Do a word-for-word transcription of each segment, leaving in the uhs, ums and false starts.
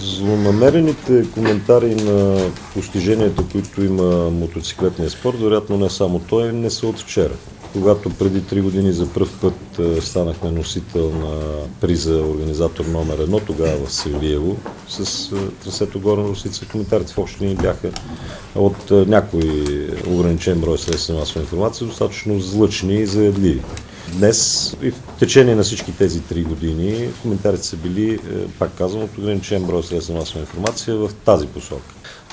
Злонамерените коментари на постиженията, които има мотоциклетния спорт, вероятно не само той, не са от вчера. Когато преди три години за пръв път станахме носител на приза организатор номер едно, тогава в Севлиево, с трасето Горна Росица, коментарите в общи линии бяха от някой ограничен брой средства на масова информация, достатъчно злъчни и заядливи. Днес и в течение на всички тези три години коментарите са били, пак казвам, от ограничен брой средства на масова информация в тази посока.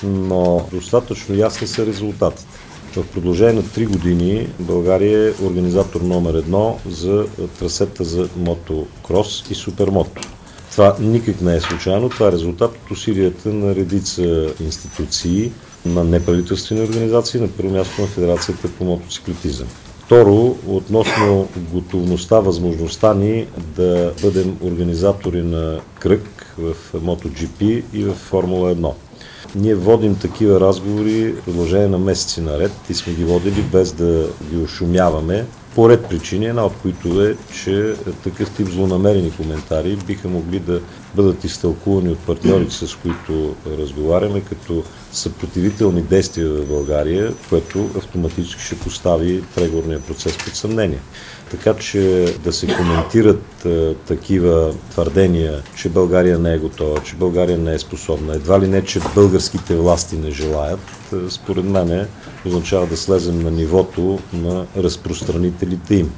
Но достатъчно ясни са резултатите. В продължение на три години България е организатор номер едно за трасета за мотокрос и супермото. Това никак не е случайно, това е резултат от усилията на редица институции, на неправителствени организации, на първо място на Федерацията по мотоциклетизъм. Второ, относно готовността, възможността ни да бъдем организатори на кръг в MotoGP и в Формула едно. Ние водим такива разговори в продължение на месеци наред и сме ги водили без да ги ошумяваме, по ред причини, една от които е, че такъв тип злонамерени коментари биха могли да бъдат изтълкувани от партньорите, с които разговаряме, като съпротивителни действия в България, което автоматически ще постави преговорния процес под съмнение. Така че да се коментират а, такива твърдения, че България не е готова, че България не е способна, едва ли не, че българските власти не желаят, а, според мен означава да слезем на нивото на разпространителите им.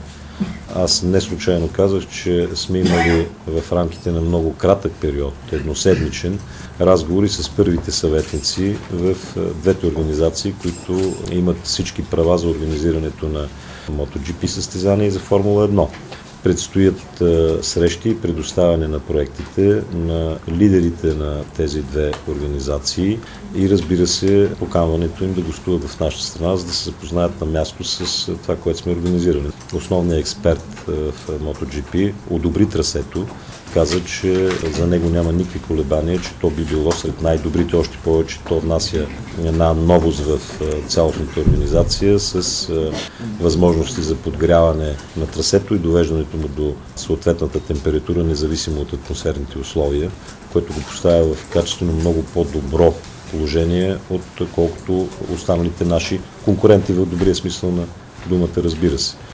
Аз не случайно казах, че сме имали в рамките на много кратък период, едноседмичен, разговори с първите съветници в двете организации, които имат всички права за организирането на MotoGP състезания и за Формула едно. Предстоят а, срещи и предоставяне на проектите на лидерите на тези две организации и, разбира се, поканването им да гостуват в нашата страна, за да се запознаят на място с това, което сме организирали. Основният експерт а, в MotoGP одобри трасето, каза, че за него няма никакви колебания, че то би било сред най-добрите, още повече то внася една новост в цялостната организация с възможности за подгряване на трасето и довеждането му до съответната температура, независимо от атмосферните условия, което го поставя в качествено много по-добро положение, отколкото останалите наши конкуренти в добрия смисъл на думата, разбира се.